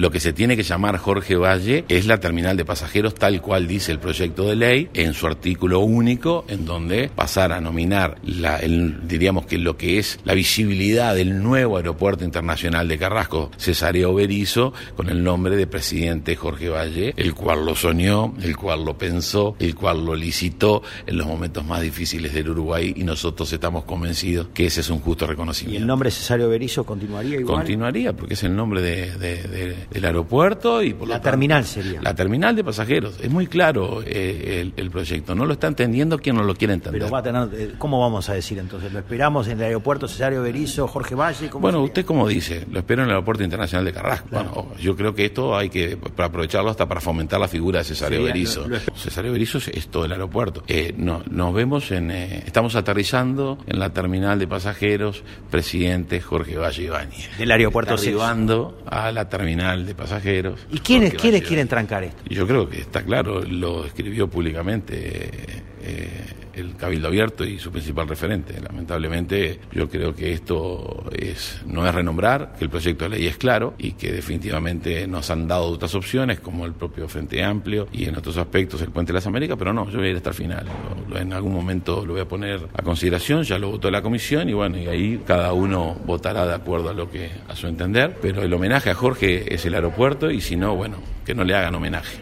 Lo que se tiene que llamar Jorge Valle es la terminal de pasajeros, tal cual dice el proyecto de ley en su artículo único, en donde pasar a nominar diríamos que lo que es la visibilidad del nuevo aeropuerto internacional de Carrasco, Cesáreo Berisso, con el nombre de presidente Jorge Valle, el cual lo soñó, el cual lo pensó, el cual lo licitó en los momentos más difíciles del Uruguay, y nosotros estamos convencidos que ese es un justo reconocimiento. ¿Y el nombre Cesáreo Berisso continuaría igual? Continuaría, porque es el nombre del aeropuerto y por la terminal sería. La terminal de pasajeros. Es muy claro el proyecto. No lo está entendiendo quien no lo quiere entender. Pero va a tener, ¿cómo vamos a decir entonces? ¿Lo esperamos en el aeropuerto Cesáreo Berisso, Jorge Valle? Bueno, sería? ¿Usted cómo dice? Lo espero en el aeropuerto internacional de Carrasco. Claro. Bueno, yo creo que esto hay que aprovecharlo hasta para fomentar la figura de Cesáreo Berisso. Cesáreo Berisso es todo el aeropuerto. Nos vemos estamos aterrizando en la terminal de pasajeros, presidente Jorge Valle Ibáñez. Del aeropuerto arribando a la terminal de pasajeros. ¿Y quiénes quieren trancar esto? Yo creo que está claro, lo escribió públicamente el Cabildo Abierto y su principal referente. Lamentablemente, yo creo que esto no es renombrar, que el proyecto de ley es claro y que definitivamente nos han dado otras opciones, como el propio Frente Amplio y en otros aspectos el Puente de las Américas, pero no, yo voy a ir hasta el final. En algún momento lo voy a poner a consideración, ya lo votó la comisión y bueno, y ahí cada uno votará de acuerdo a su entender, pero el homenaje a Jorge es el aeropuerto y si no, bueno, que no le hagan homenaje.